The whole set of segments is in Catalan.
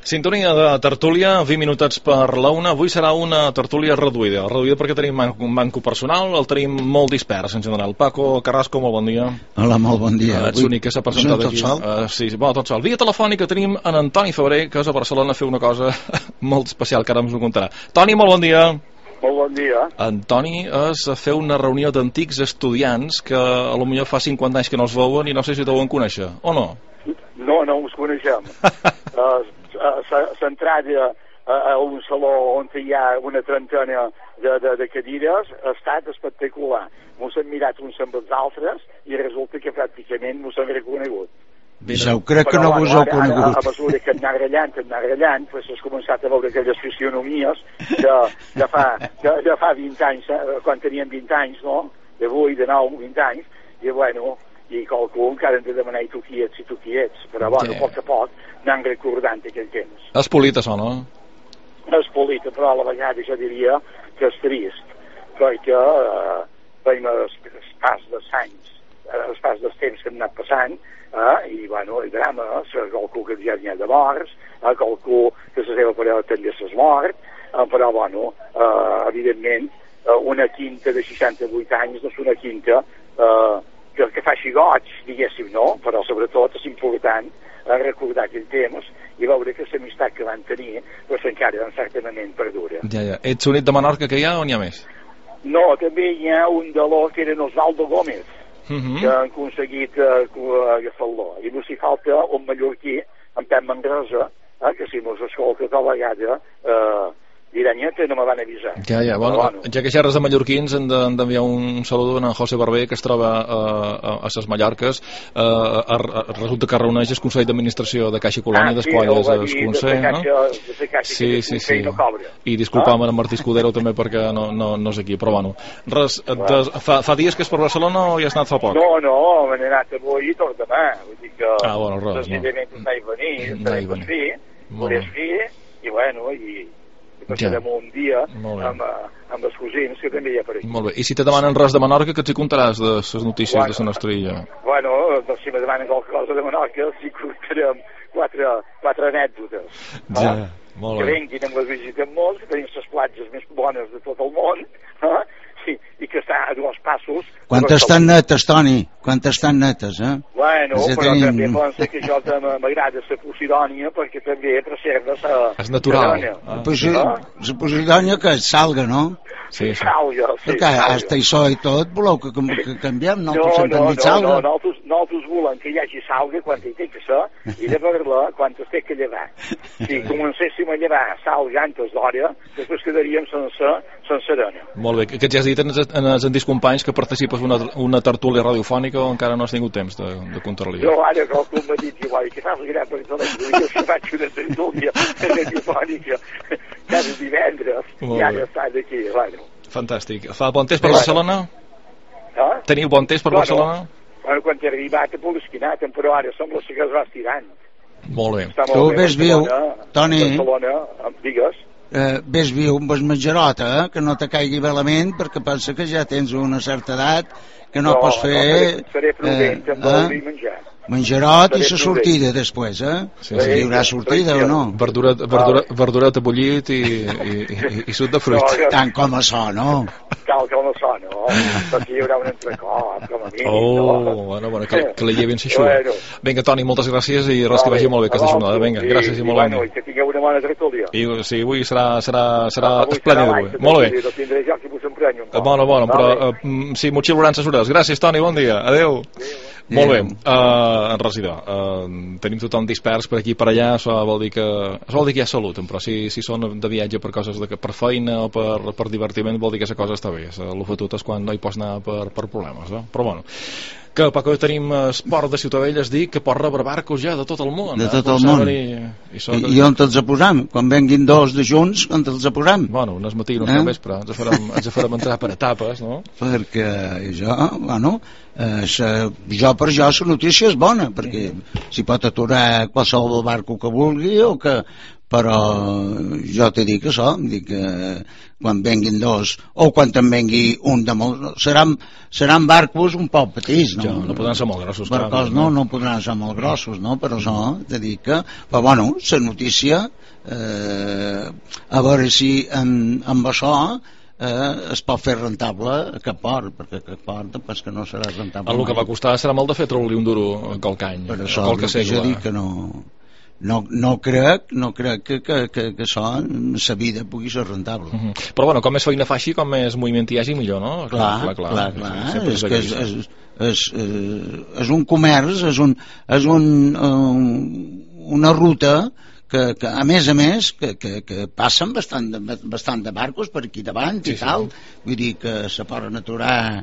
Sintonia de tertúlia, 20 minutets per la una. Avui serà una tertúlia reduïda. Reduïda perquè tenim un manco personal, el tenim molt dispers en general. Paco Carrasco, molt bon dia. Hola, molt bon dia. Ets l'únic que s'ha presentat aquí. Sí, bueno, tot sol. Via telefònica tenim en Antoni Febrer, que és a Barcelona a fer una cosa molt especial, que ara ens ho contarà. Toni, molt bon dia. Molt bon dia. Antoni és a fer una reunió d'antics estudiants que a lo millor fa 50 anys que no es veuen i no sé si deuen conèixer, o no? No us coneixem. Centrada a un saló on hi ha una trentena de cadires ha estat espectacular. Mos hem mirat uns amb els altres i resulta que pràcticament mos hem reconegut. Jo crec que no vos heu conegut. A mesura que hem anat rellant, pues has començat a veure aquelles fisionomies de fa 20 anys, quan teníem 20 anys, no? De 8, de 9, 20 anys, i bueno, i qualcú encara hem de demanar i tu qui ets, però bueno, a poc a poc anant recordant aquell temps. És polit, això, no? És polit, però a la vegada jo diria que és trist, perquè veiem el pas dels anys, el pas dels temps que hem anat passant, i bueno, el drama, qualcú que ja n'hi ha de morts, qualcú que la seva parella també s'és mort, però bueno, evidentment, una quinta de 68 anys no és una quinta que faci goig, diguéssim, no? Però sobretot és important recordar aquell temps i veure que l'amistat que van tenir doncs encara certament perdura. Ja. Ets únic de Menorca que hi ha o n'hi ha més? No, també hi ha un de l'O que era Osvaldo Gómez, que han aconseguit agafar-lo. I no s'hi falta un mallorquí, en Pep Manresa, que si mos escolta tota vegada diran, que no me van avisar. Ja, bueno, ja que xerres de mallorquins, hem d'enviar un saludo a en José Barber, que es troba a ses Mallorques. Resulta que reuneix el Consell d'Administració de Caixa i Colònia, desqual és el Consell, no? Sí. I disculpa'm en Martí Escudero també perquè no és aquí, però bueno. Res, fa dies que és per Barcelona o hi has anat fa poc? No, m'he anat avui i tot demà. Vull dir que senzillament no hi venir, estaré fi, i bueno, i passarem un dia amb els cosins que també hi ha per aquí. Molt bé, i si te demanen res de Menorca, que ens hi contaràs de les notícies de la nostra illa? Bueno, doncs si me demanen qualque cosa de Menorca, els hi contarem quatre anècdotes. Ja, molt bé. Que venguin amb les visiten molts, que tenim les platges més bones de tot el món, i que està a dos passos. Quantes estan netes, Toni? Quantes estan netes, Bueno, però també penso que jo m'agrada la Posidònia perquè també preserva la... És natural. La Posidònia que salga, no? Sí. Salga, sí. Perquè hasta això i tot voleu que canviem, no? No, nosaltres volem que hi hagi salga quan hi té que ser i llavors-la quan es té que llevar. Si comencéssim a llevar salga antes d'hora, després quedaríem sense arena. Molt bé, que ja has dit en els antics companys que participes en una tertúlia radiofònica o encara no has tingut temps de contar-li? Jo ara qualcú m'ha dit igual, que fas gran per telèfon, jo faig una tertúlia radiofònica cada divendres i ara estàs aquí, bueno. Fantàstic. Fa bon temps per Barcelona? Teniu bon temps per Barcelona? Bueno, quan t'he arribat a Polesquinat, però ara sembla que es va estirant. Molt bé. Tu ves viu, Toni. Barcelona, digues. Ves viu amb el menjarota, que no te caigui malament, perquè pensa que ja tens una certa edat que no pots fer... Seré prudent amb el menjar. Menjarot i la sortida després, Sí. Hi haurà sortida o no? Verdureta bullit i suc de fruits. Tant com això, no? Tal com això, no? Perquè hi haurà un entrecot, com a mínim. Bueno, que la llevin s'aixuga. Vinga, Toni, moltes gràcies i res que vagi molt bé aquesta jornada. Vinga, gràcies i molt bé. I que tingueu una bona tertúlia. Sí, avui serà esplèndid. Molt bé. No tindré jo que vos emprenyo. Bueno, però sí, m'ho xiularan ses hores. Gràcies, Toni, bon dia. Adéu. Molt bé, en residor, tenim tothom dispers per aquí i per allà, això vol dir que hi ha salut, però si són de viatge per coses per feina o per divertiment vol dir que la cosa està bé, el fotut és quan no hi pots anar per problemes, però bueno, que Paco, tenim esport de Ciutadella, es diu que pot rebre barcos ja de tot el món. De tot el món. I on te'ls posam? Quan venguin dos de junts, on te'ls posam? Bueno, unes matí, unes al vespre, ens farem entrar per etapes, no? Perquè jo, per jo la notícia és bona, perquè s'hi pot aturar qualsevol barco que vulgui o que però jo t'he dit que això, dic que quan venguin dos o quan en vengui un de molt, seran barcos un poc petits, no? Ja, no podran ser molt grossos, barcos no podran ser molt grossos, no? Però això t'he dit que, però bueno, la notícia a veure si amb això es pot fer rentable aquest port, perquè aquest port pues, que no serà rentable. El que va costar serà molt de fer treure-li un duro a Calcany. Per això el que jo dic que no crec que això sa vida pugui ser rentable. Però bueno, com més feina fa així, com més moviment hi hagi millor, no? Clar. És que és un comerç, és una ruta que a més que passen bastant de barcos per aquí davant i tal, vull dir que se poden aturar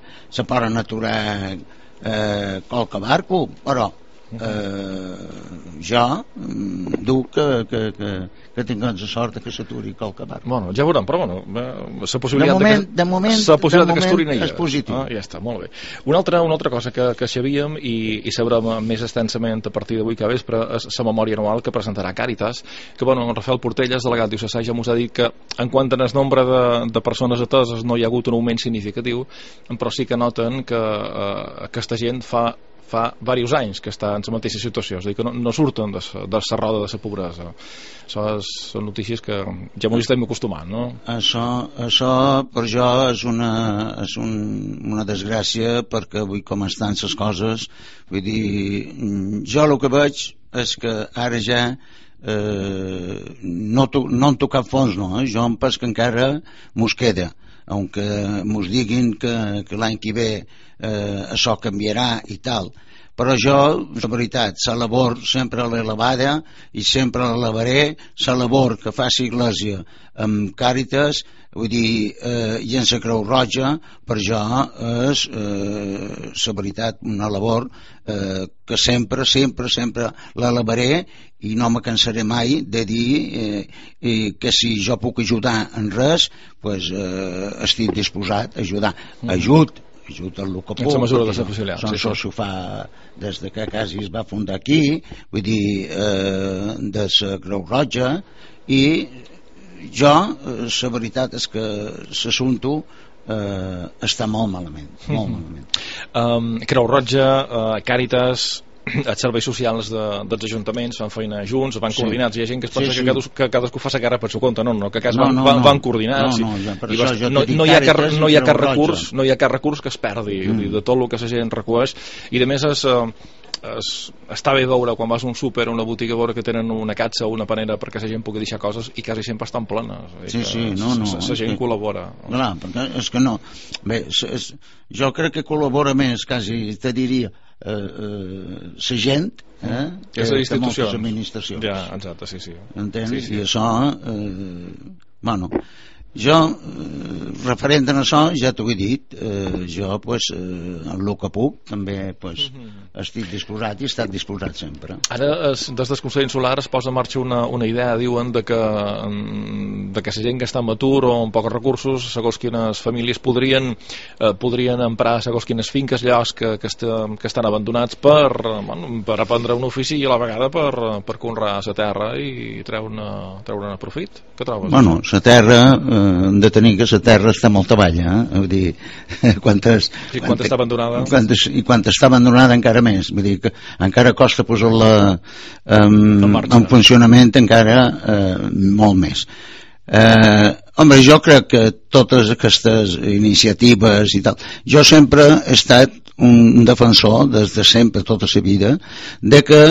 qualque barco, però jo duc que tinguem la sort que s'aturi qualque barco. Bueno, ja veurem, però bueno, la possibilitat de moment que s'aturi és positiu. Ja està, molt bé. Una altra cosa que sabíem i sabrem més extensament a partir d'avui que vespre és la memòria anual que presentarà Càritas, que bueno, en Rafael Portelles, delegat diocesà, ja mos ha dit que en quant al nombre de persones ateses no hi ha hagut un augment significatiu, però sí que noten que aquesta gent fa diversos anys que està en la mateixa situació, és a dir, que no surten de la roda de la pobresa. Això són notícies que ja m'ho estem acostumant, no? Això per jo és una desgràcia, perquè avui com estan les coses, vull dir, jo el que veig és que ara ja no han tocat fons, no? Jo em penso que encara mos queda, aunque mos diguin que l'any que ve això canviarà i tal, però jo, la veritat, la labor sempre l'he elevada i sempre l'elevaré, la labor que fa l'Església amb Càritas, vull dir, i en la Creu Roja, per jo és la veritat una labor que sempre l'elevaré i no me cansaré mai de dir que si jo puc ajudar en res, pues estic disposat a ajudar. Ajut el que puc, això s'ho fa des que quasi es va fundar aquí, vull dir, de la Creu Roja, i jo, la veritat és que l'assumpte està molt malament, molt malament. Creu Roja, Càritas, els serveis socials dels ajuntaments fan feina junts, van coordinats. Hi ha gent que es pensa que cadascú fa la guerra per su compte. No, que van coordinats. No hi ha cap recurs que es perdi de tot el que la gent recueix, i a més està bé veure quan vas a un súper o una botiga veure que tenen una catxa o una panera perquè la gent pugui deixar coses i quasi sempre estan plenes. La gent col·labora. Clar, perquè és que no. Bé, jo crec que col·labora més, quasi te diria, la gent que moltes administracions. Ja, exacte, sí. Entens? I això, bueno, jo, referent a això, ja t'ho he dit, jo, pues, en el que puc, també, pues, estic disposat i he estat disposat sempre. Ara, des del Consell Insular es posa en marxa una idea, diuen, de que la gent que està en atur o amb pocs recursos, segons quines famílies podrien emprar segons quines finques, llocs que estan abandonats per aprendre un ofici i a la vegada per conrear la terra i treure profit. Què trobes? Bueno, la terra, hem de tenir que la terra està molt avall, vull dir, quan està abandonada i quan està abandonada encara més, vull dir que encara costa posar-la en funcionament encara molt més. Home, jo crec que totes aquestes iniciatives i tal, jo sempre he estat un defensor des de sempre, tota la vida, de que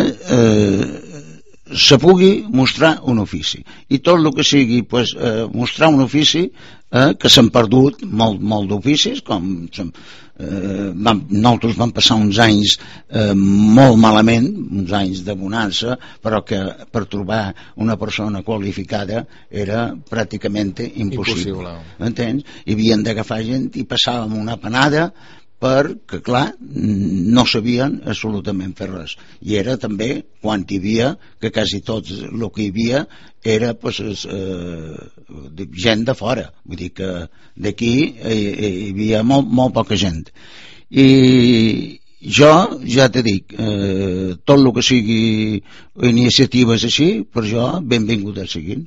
se pugui mostrar un ofici, i tot el que sigui, pues, mostrar un ofici, que s'han perdut molt d'oficis, com nosaltres vam passar uns anys molt malament, uns anys de bonança, però que per trobar una persona qualificada era pràcticament impossible. Entens? I havien d'agafar gent i passàvem una panada perquè, clar, no sabien absolutament fer res. I era també quan hi havia, que quasi tot el que hi havia era pues, gent de fora. Vull dir que d'aquí hi havia molt poca gent. I jo ja t'he dit, tot el que sigui iniciatives així, per jo benvingudes siguin.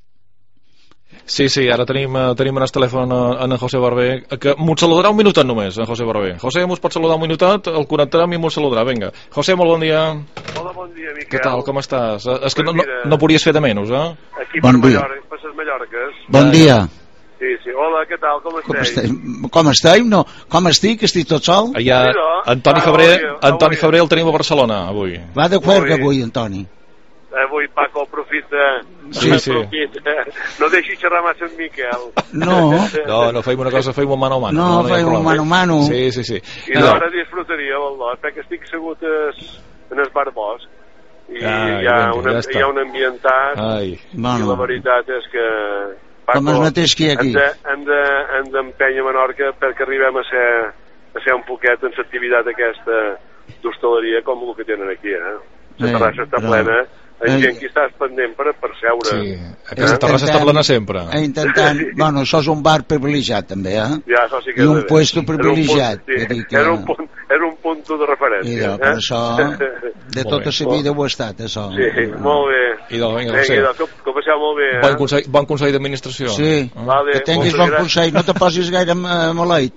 Sí, ara tenim en el telèfon en José Barber, que m'ho saludarà un minutet només, en José Barber. José, m'ho pot saludar un minutet, el connectarem i m'ho saludarà, vinga. José, molt bon dia. Hola, bon dia, Miquel. Què tal, com estàs? És que no podies fer de menys, eh? Aquí per Mallorca, per les Mallorques. Bon dia. Sí, hola, què tal, com esteu? Com esteu? No, com estic? Estic tot sol? Antoni Febrer el tenim a Barcelona, avui. Va de cuerda avui, Antoni. Avui Paco aprofita. Sí. No deixi xerrar massa amb Miquel. No, feim una cosa, feim un mano a mano. No, feim un mano a mano. Sí. I ara disfrutaria, perquè estic segut en el bar Bosch i hi ha un ambientat i la veritat és que com el mateix que hi ha aquí. Hem d'empènyer Menorca perquè arribem a ser un poquet en l'activitat aquesta d'hostaleria com el que tenen aquí, la terrassa està plena, gent que estàs pendent per seure. Sí, aquesta terrassa està plena sempre. Intentant, bueno, això és un bar privilegiat també, Ja, això sí que i un puesto privilegiat. Era un punt de referència. Per això, de tota la vida ho ha estat, això. Sí, molt bé. Vinga, que ho passeu molt bé. Bon consell d'administració. Sí, que tinguis bon consell, no te posis gaire maleït.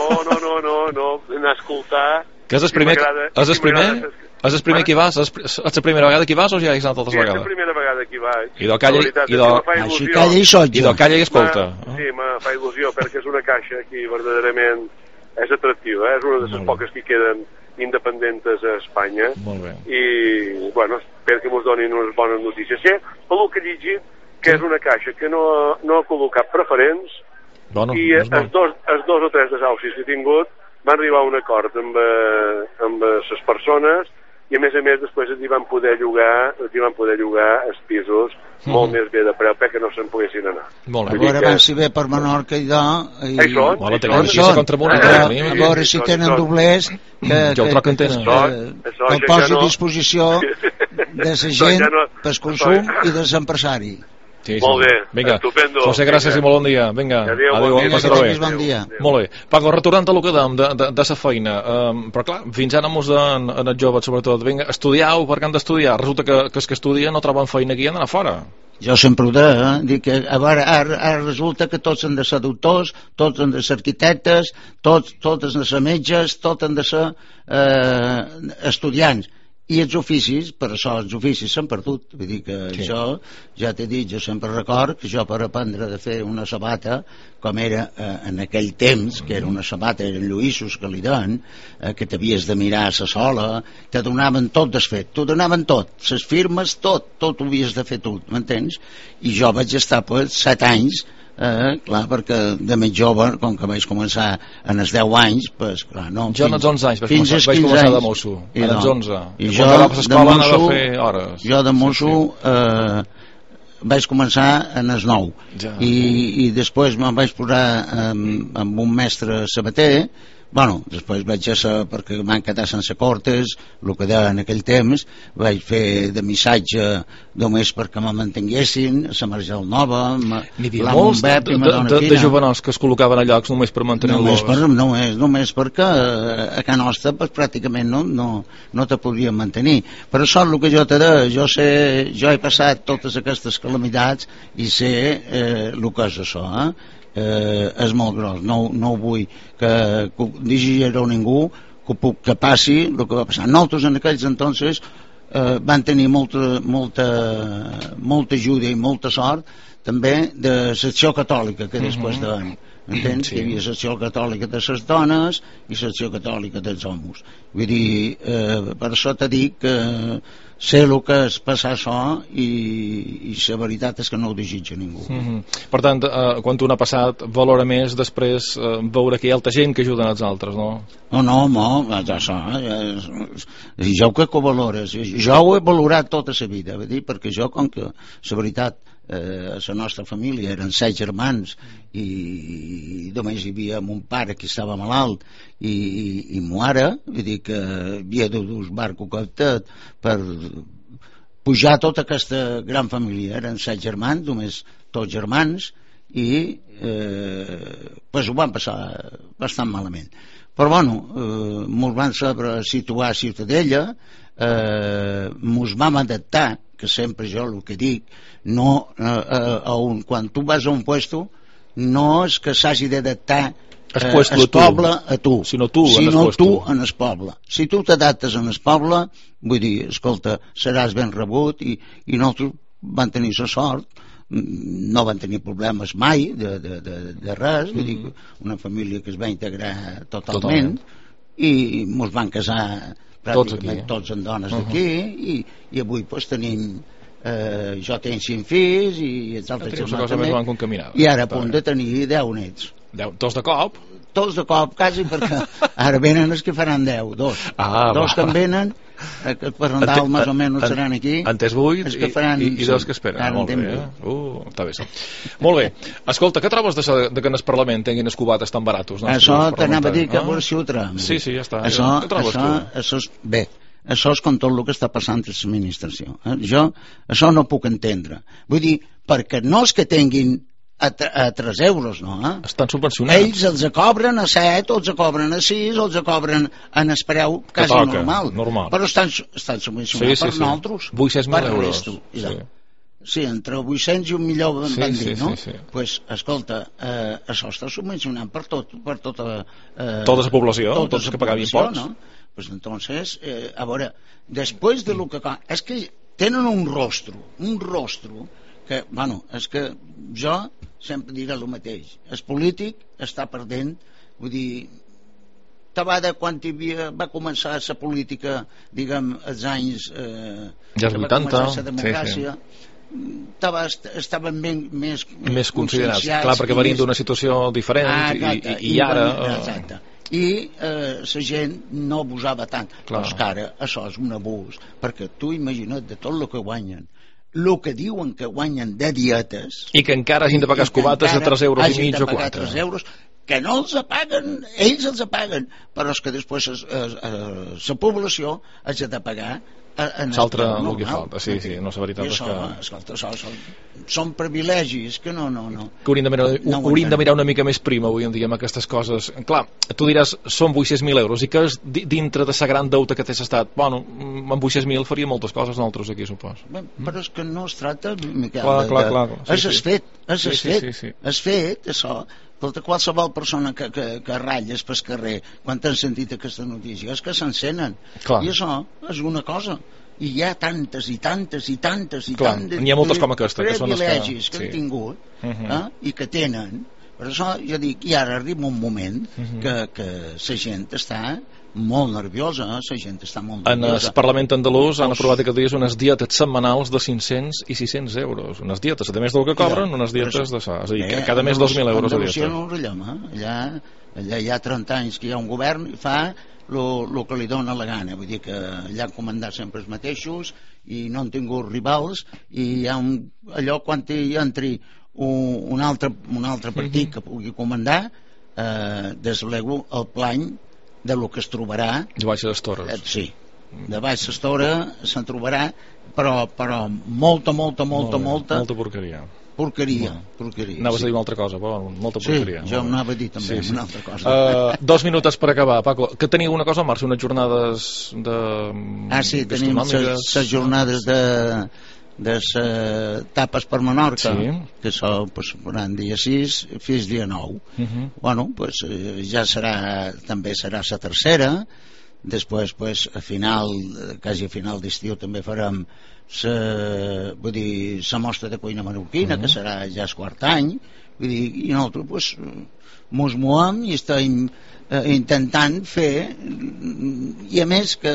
No, anar a escoltar. Que és el primer? És el primer que hi vas? És la primera vegada que hi vas o ja hi has anat altres vegades? Sí, és la primera vegada que hi vaig. I calla i sotja. I de calla i escolta. Sí, me fa il·lusió perquè és una caixa que verdaderament és atractiva, és una de les poques que queden independentes a Espanya. Molt bé. I, bueno, espero que mos donin unes bones notícies. Sí, pel que he llegit, que és una caixa que no ha col·locat preferents i els dos o tres desaucis que he tingut van arribar a un acord amb les persones i a més després hi van poder llogar els pisos molt més bé de preu perquè no se'n poguessin anar. Molt bé. Ara van si bé per Menorca i Això. A veure si tenen doblers que el posi a disposició de la gent pel consum i del empresari. Sí. Molt bé, vinga. Estupendo. José, gràcies i molt bon dia. Vinga, adéu, passar-ho bé. Bon dia. Molt bé. Paco, retornant a lo que dèiem de la feina, però clar, fins ara mos en els joves, sobretot, vinga, estudiau perquè han d'estudiar. Resulta que els que estudien no troben feina aquí i han d'anar fora. Jo sempre ho dic, que ara resulta que tots han de ser doctors, tots han de ser arquitectes, tots han de ser metges, tots han de ser estudiants. I els oficis, per això els oficis s'han perdut. Vull dir que jo, ja t'he dit, jo sempre record que jo per aprendre de fer una sabata, com era en aquell temps, que era una sabata, eren lluïssos que li donen, que t'havies de mirar a la sola, te donaven tot desfet, t'ho donaven tot, les firmes, tot ho havies de fer tu, m'entens? I jo vaig estar per 7 anys, clar, perquè de més jove, com que vaig començar en els 10 anys, pues, clar, no. Jo en els 11 anys vaig començar de mosso, en els 11. I jo de mosso vaig començar en els 9. I després me'n vaig posar amb un mestre sabater. Bueno, després vaig ser, perquè m'han quedat sense cortes, el que deia en aquell temps, vaig fer de missatge només perquè me mantinguessin, a la Margel Nova, n'hi havia molts de jovenals que es col·locaven a llocs només per mantenir-los. Només perquè a Can Nostra pues, pràcticament no te podien mantenir. Per això el que jo te deia, jo he passat totes aquestes calamitats i sé el que és això, és molt gros, no vull que digui ningú que passi el que va passar. Nosaltres en aquells entonces van tenir molta ajuda i molta sort també de secció catòlica que després de entens? Hi havia secció catòlica de les dones i secció catòlica dels homes. Vull dir, per això t'he dit que sé el que és passar això i la veritat és que no ho desitja ningú. Per tant, quan tu n'ha passat, valora més després veure que hi ha altra gent que ajuden els altres, no? Jo que ho valores, jo ho he valorat tota la vida, perquè jo, com que la veritat a la nostra família eren 7 germans i només hi havia mon pare que estava malalt i mare, vull dir que havia de dur el barco captat per pujar tota aquesta gran família. Eren 7 germans, només tots germans, i pues ho van passar bastant malament. però bueno, mos van saber situar a Ciutadella, mos vam adaptar, que sempre jo el que dic, no, quan tu vas a un puesto no és que s'hagi d'adaptar el poble a tu, sinó tu en el poble. Si tu t'adaptes en el poble, vull dir, escolta, seràs ben rebut, i nosaltres vam tenir la sort, no van tenir problemes mai de res, vull dir, una família que es va integrar totalment. I mos van casar pràcticament tots en dones d'aquí, i avui doncs tenim, jo tinc 5 fills i els altres germans també, i ara a punt de tenir 10 nets. Tots de cop? Tots de cop, quasi, perquè ara venen els que faran 10, dos que en venen, que per Nadal més o menys seran aquí. En tens 8 i 2 que esperen. Molt bé, està bé. Molt bé. Escolta, què trobes de que en el Parlament tinguin els cubates tan baratos? Això t'anava a dir que vols xutra. Sí, ja està. Això és bé. Això és com tot el que està passant a l'administració. Jo això no puc entendre. Vull dir, perquè no és que tinguin a 3 euros, no? Estan subvencionats. Ells els cobren a 7, o els cobren a 6, o els cobren en el preu quasi normal. Però estan subvencionats per nosaltres. 800.000 euros. Sí, entre 800 i 1 milió van dir, no? Doncs, escolta, això està subvencionant per tota la població, tots que pagaven imposts. Pues entonces, a veure, després de lo que... És que tenen un rostro que, bueno, és que jo sempre diré el mateix. El polític està perdent, vull dir, Tabada, quan va començar la política, diguem, als anys... ja els 80, la democràcia, estaven més considerats. Clar, perquè venien d'una situació diferent i ara... Exacte. I la gent no abusava tant. Però és que ara això és un abús, perquè tu imagina't de tot el que guanyen, el que diuen que guanyen de dietes, i que encara hagin de pagar els cubates de 3 euros i mig o 4, 3 euros, que no els paguen, ells els paguen, però és que després la població hagi de pagar l'altre el que falta. Sí, no, la veritat és que... Escolta, són privilegis que no... Que hauríem de mirar una mica més prima avui en dia amb aquestes coses. Clar, tu diràs, són 800.000 euros, i que és dintre de la gran deuta que té l'estat. Bueno, amb 800.000 faria moltes coses nosaltres aquí, supos. Però és que no es tracta, Miquel, clar. És fet, això. Escolta, qualsevol persona que ratlles pel carrer, quan t'han sentit aquesta notícia, és que s'encenen. I això és una cosa. I hi ha tantes i tantes n'hi ha moltes com aquesta, que són privilegis que han tingut i que tenen. Per això jo dic, i ara arriba un moment que la gent està molt nerviosa, la gent està molt nerviosa. En el Parlament andalús han aprovat aquests dies unes dietes setmanals de 500 i 600 euros. Unes dietes, a més del que cobren, unes dietes de ça. És a dir, cada mes 2.000 euros a dieta. No rellem, allà hi ha 30 anys que hi ha un govern i fa el que li dona la gana. Vull dir que allà han comandat sempre els mateixos i no han tingut rivals, i hi ha allò quan hi entri un altre partit que pugui comandar, deslego el plany de lo que es trobarà de baix les torres. Sí, de baix les torres se'n trobarà, però molta porqueria. Anaves a dir una altra cosa, però molta porqueria. Sí, jo anava a dir també una altra cosa. 2 minuts per acabar, Paco. Que teniu una cosa en marxa, unes jornades sí, tenim les jornades de les tapes per Menorca, que seran dia 6 fins dia 9. Bueno, pues ja també serà la tercera. Després, quasi a final d'estiu, també farem la mostra de cuina menorquina, que serà ja el 4è any. Vull dir, i nosaltres mos movem i estem intentant fer, i a més que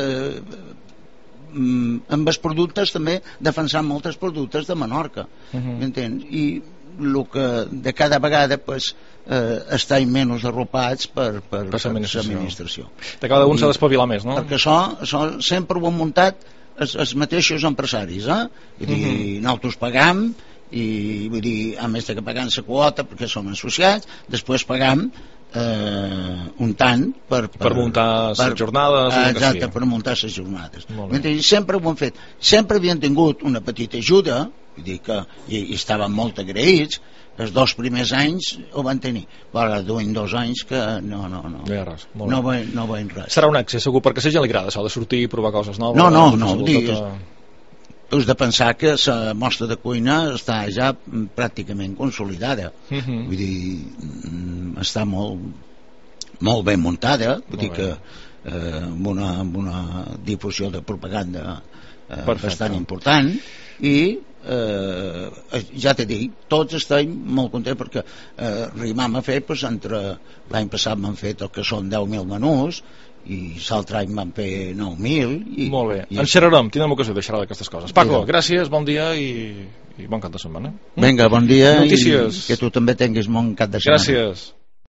amb els productes també defensant molts productes de Menorca, m'entens? I el que de cada vegada estem menys arropats per l'administració. De cada un s'ha d'espavilar més, no? Perquè això sempre ho han muntat els mateixos empresaris, vull dir, nosaltres pagam, i vull dir, a més de que pagam la quota perquè som associats, després pagam un tant per muntar les jornades. Exacte, per muntar les jornades. Sempre ho han fet. Sempre havien tingut una petita ajuda, vull dir que i estaven molt agraïts. Els 2 primers anys ho van tenir, però duien 2 anys que no veiem res. Serà un èxit segur, perquè a la gent li agrada això de sortir i provar coses noves. Tu has de pensar que la mostra de cuina està ja pràcticament consolidada. Vull dir, està molt ben muntada, vull dir que amb una difusió de propaganda bastant important, i ja t'he dit, tots estem molt contents perquè arribam a fer, entre l'any passat m'han fet el que són 10.000 menús i l'altre any van fer 9.000. Molt bé, en xerrarem, tindrem ocasió de xerrar d'aquestes coses. Paco, gràcies, bon dia i bon cap de setmana. Vinga, bon dia, i que tu també tinguis bon cap de setmana. Gràcies.